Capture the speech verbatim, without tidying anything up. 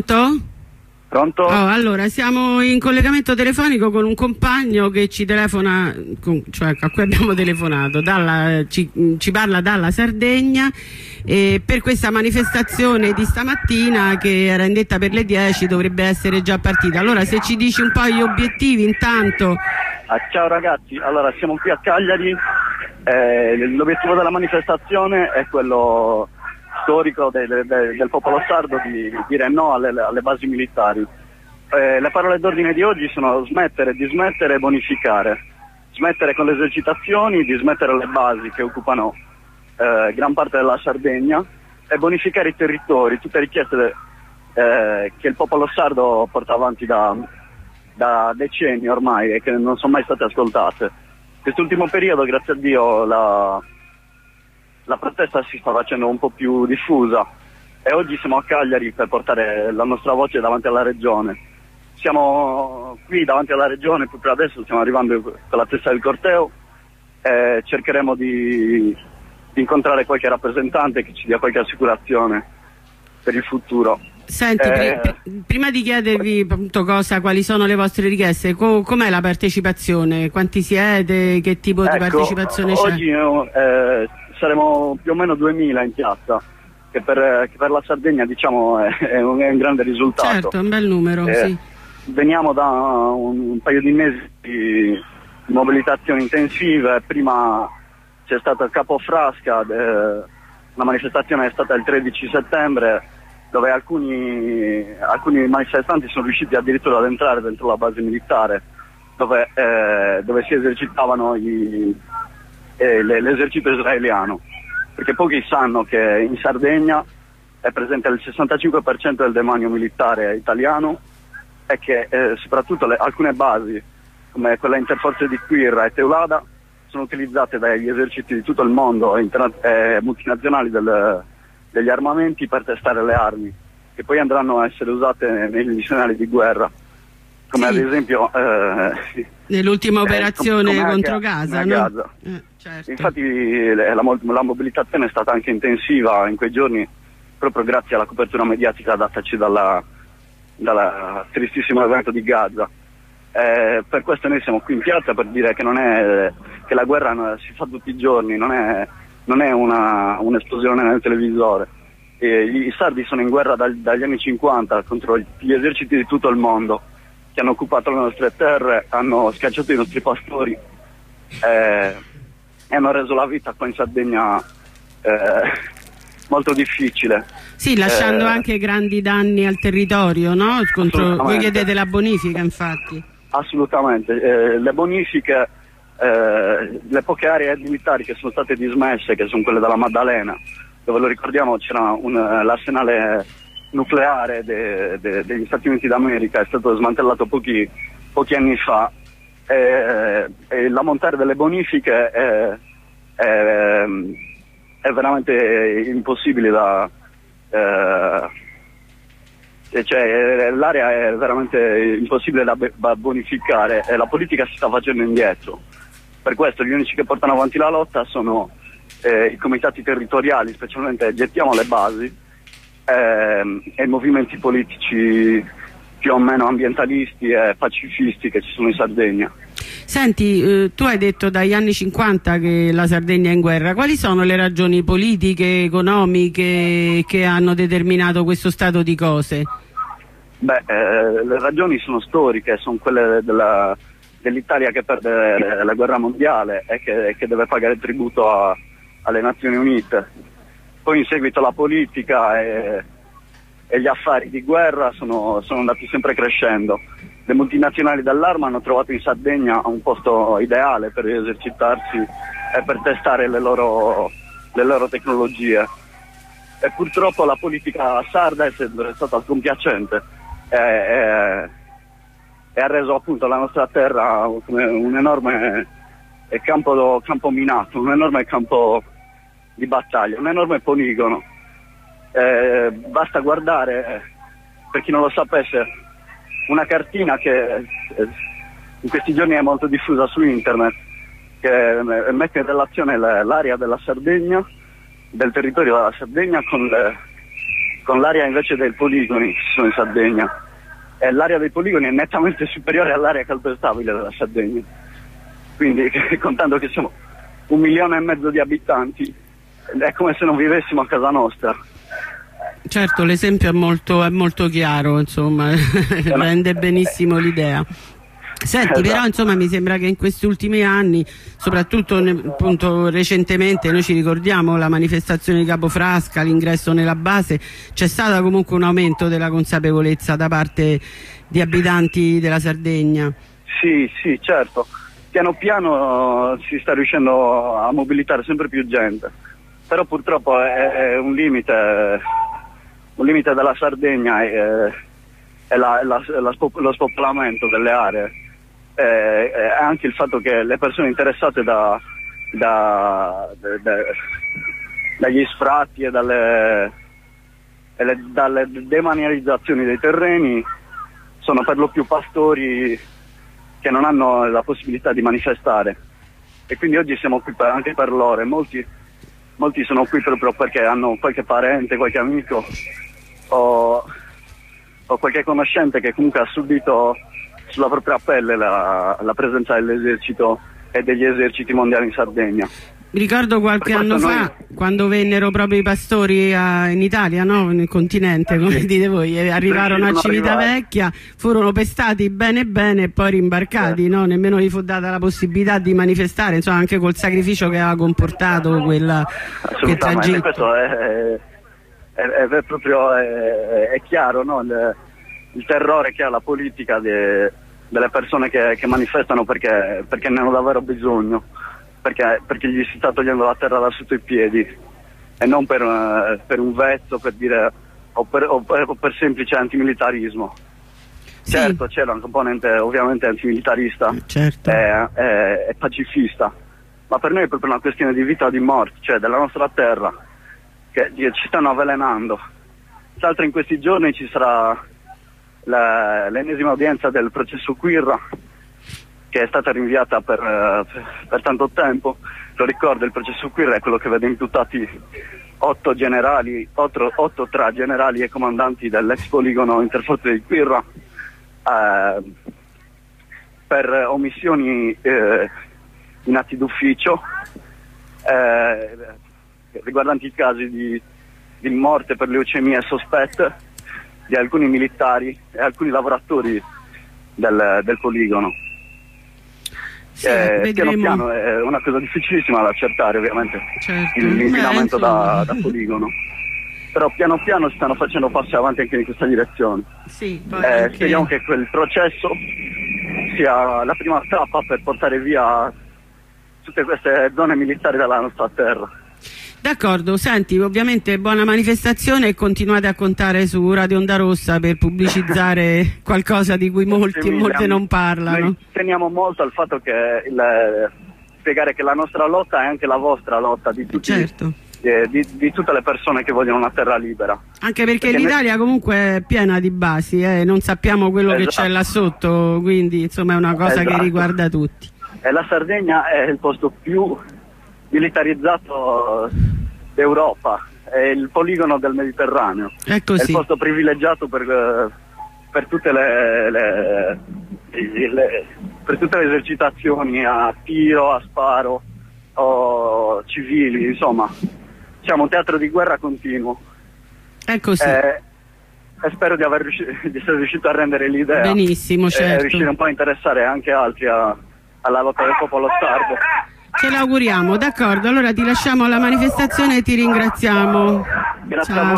Pronto? Pronto? Oh, allora, siamo in collegamento telefonico con un compagno che ci telefona, con, cioè a cui abbiamo telefonato, dalla, ci, ci parla dalla Sardegna e per questa manifestazione di stamattina che era indetta per le dieci dovrebbe essere già partita. Allora, se ci dici un po' gli obiettivi intanto. Ah, ciao ragazzi, allora siamo qui a Cagliari, eh, l'obiettivo della manifestazione è quello storico del, del, del popolo sardo di dire no alle, alle basi militari. Eh, le parole d'ordine di oggi sono smettere, dismettere e bonificare. Smettere con le esercitazioni, dismettere le basi che occupano eh, gran parte della Sardegna e bonificare i territori, tutte richieste eh, che il popolo sardo porta avanti da, da decenni ormai e che non sono mai state ascoltate. Quest'ultimo periodo, grazie a Dio, la La protesta si sta facendo un po' più diffusa e oggi siamo a Cagliari per portare la nostra voce davanti alla regione. Siamo qui davanti alla regione, proprio adesso stiamo arrivando con la testa del corteo e cercheremo di, di incontrare qualche rappresentante che ci dia qualche assicurazione per il futuro. Senti, eh, pr prima di chiedervi appunto cosa, quali sono le vostre richieste, co com'è la partecipazione? Quanti siete? Che tipo ecco, di partecipazione c'è? Oggi eh, saremo più o meno duemila in piazza, che per, che per la Sardegna diciamo è, è, un, è un grande risultato. Certo, è un bel numero, eh, sì. Veniamo da un, un paio di mesi di mobilitazioni intensive, prima c'è stato il Capofrasca, eh, la manifestazione è stata il tredici settembre, dove alcuni, alcuni manifestanti sono riusciti addirittura ad entrare dentro la base militare, dove, eh, dove si esercitavano i... l'esercito israeliano, perché pochi sanno che in Sardegna è presente il sessantacinque per cento del demanio militare italiano e che eh, soprattutto le, alcune basi come quella interforze di Quirra e Teulada sono utilizzate dagli eserciti di tutto il mondo e eh, multinazionali del, degli armamenti per testare le armi che poi andranno a essere usate negli scenari di guerra, come sì. ad esempio eh, nell'ultima operazione eh, contro Gaza, no? Gaza. Eh, certo. Infatti la, la mobilitazione è stata anche intensiva in quei giorni proprio grazie alla copertura mediatica dataci dalla, dalla tristissimo evento di Gaza. Eh, per questo noi siamo qui in piazza per dire che non è che la guerra si fa tutti i giorni, non è, non è un'esplosione nel televisore. E i sardi sono in guerra dal, dagli anni cinquanta contro gli eserciti di tutto il mondo che hanno occupato le nostre terre, hanno scacciato i nostri pastori eh, e hanno reso la vita qua in Sardegna eh, molto difficile. Sì, lasciando eh, anche grandi danni al territorio, no? Contro, voi chiedete la bonifica, infatti. Assolutamente, eh, le bonifiche, eh, le poche aree militari che sono state dismesse, che sono quelle della Maddalena, dove lo ricordiamo c'era l'arsenale nucleare de, de, degli Stati Uniti d'America, è stato smantellato pochi, pochi anni fa, e, e l'ammontare delle bonifiche è, è, è veramente impossibile da eh, cioè l'area è veramente impossibile da, da bonificare e la politica si sta facendo indietro. Per questo gli unici che portano avanti la lotta sono eh, i comitati territoriali, specialmente Gettiamo le Basi, eh, e i movimenti politici più o meno ambientalisti e pacifisti che ci sono in Sardegna. Senti, eh, tu hai detto dagli anni cinquanta che la Sardegna è in guerra. Quali sono le ragioni politiche, economiche che hanno determinato questo stato di cose? Beh, eh, le ragioni sono storiche, sono quelle della, dell'Italia che perde la guerra mondiale e che, che deve pagare tributo a, alle Nazioni Unite. Poi in seguito la politica e, e gli affari di guerra sono, sono andati sempre crescendo. Le multinazionali dell'arma hanno trovato in Sardegna un posto ideale per esercitarsi e per testare le loro, le loro tecnologie. E purtroppo la politica sarda è sempre stata compiacente e, e, e ha reso appunto la nostra terra come un enorme campo, campo minato, un enorme campo di battaglia, un enorme poligono. Eh, basta guardare, per chi non lo sapesse, una cartina che in questi giorni è molto diffusa su internet, che mette in relazione l'area della Sardegna, del territorio della Sardegna con le, con l'area invece dei poligoni che ci sono in Sardegna. E l'area dei poligoni è nettamente superiore all'area calpestabile della Sardegna. Quindi, contando che siamo un milione e mezzo di abitanti, è come se non vivessimo a casa nostra. Certo, l'esempio è molto, è molto chiaro, insomma, rende benissimo l'idea. Senti, esatto. Però insomma mi sembra che in questi ultimi anni, soprattutto appunto recentemente, noi ci ricordiamo la manifestazione di Capofrasca, l'ingresso nella base, c'è stato comunque un aumento della consapevolezza da parte di abitanti della Sardegna. Sì, sì, certo. Piano piano si sta riuscendo a mobilitare sempre più gente, però purtroppo è, è un limite, un limite della Sardegna è, è la, la, la, lo spopolamento delle aree. Eh, anche il fatto che le persone interessate da, da, de, de, dagli sfratti e dalle, e le, dalle demanializzazioni dei terreni sono per lo più pastori che non hanno la possibilità di manifestare, e quindi oggi siamo qui per, anche per loro, e molti, molti sono qui proprio perché hanno qualche parente, qualche amico o, o qualche conoscente che comunque ha subito sulla propria pelle la, la presenza dell'esercito e degli eserciti mondiali in Sardegna. Ricordo qualche anno noi... fa, quando vennero proprio i pastori a, in Italia, no? Nel continente, come sì. dite voi, e arrivarono a Civitavecchia, furono pestati bene bene e poi rimbarcati, certo. no? Nemmeno gli fu data la possibilità di manifestare, insomma, anche col sacrificio che aveva comportato quella che tragitto. Questo è, è, è, è proprio è, è chiaro, no? Il, il terrore che ha la politica de, delle persone che, che manifestano perché, perché ne hanno davvero bisogno, perché, perché gli si sta togliendo la terra da sotto i piedi, e non per, uh, per un vezzo, per dire, o per, o per, o per semplice antimilitarismo. Sì. Certo, c'è una componente ovviamente antimilitarista, certo. e, e, e pacifista, ma per noi è proprio una questione di vita o di morte, cioè della nostra terra, che, che ci stanno avvelenando. Tra l'altro in questi giorni ci sarà l'ennesima udienza del processo Quirra, che è stata rinviata per, uh, per tanto tempo. Lo ricordo, il processo Quirra è quello che vede imputati otto generali, otto, otto tra generali e comandanti dell'ex poligono interforze di Quirra uh, per omissioni uh, in atti d'ufficio uh, riguardanti i casi di, di morte per leucemie sospette di alcuni militari e alcuni lavoratori del, del poligono. Sì, eh, piano piano è una cosa difficilissima da accertare, ovviamente, certo. l'inquinamento da, da poligono, però piano piano si stanno facendo passi avanti anche in questa direzione. Sì, poi eh, anche... speriamo che quel processo sia la prima tappa per portare via tutte queste zone militari dalla nostra terra. D'accordo, senti, ovviamente buona manifestazione e continuate a contare su Radio Onda Rossa per pubblicizzare qualcosa di cui molti e molte non parlano. Noi teniamo molto al fatto che il, spiegare che la nostra lotta è anche la vostra lotta, di tutti, certo. eh, di, di tutte le persone che vogliono una terra libera. Anche perché, perché l'Italia noi... comunque è piena di basi, eh, non sappiamo quello esatto. che c'è là sotto, quindi insomma è una cosa esatto. che riguarda tutti. E la Sardegna è il posto più militarizzato d'Europa, è il poligono del Mediterraneo, è, così. È il posto privilegiato per, per tutte le, le, le per tutte le esercitazioni a tiro, a sparo o civili, insomma siamo un teatro di guerra continuo. È così. E, e spero di, aver riuscito, di essere riuscito a rendere l'idea. Benissimo, certo. E riuscire un po' a interessare anche altri a, alla lotta del popolo sardo. Ce l'auguriamo, d'accordo, allora ti lasciamo alla manifestazione e ti ringraziamo. Grazie. Ciao.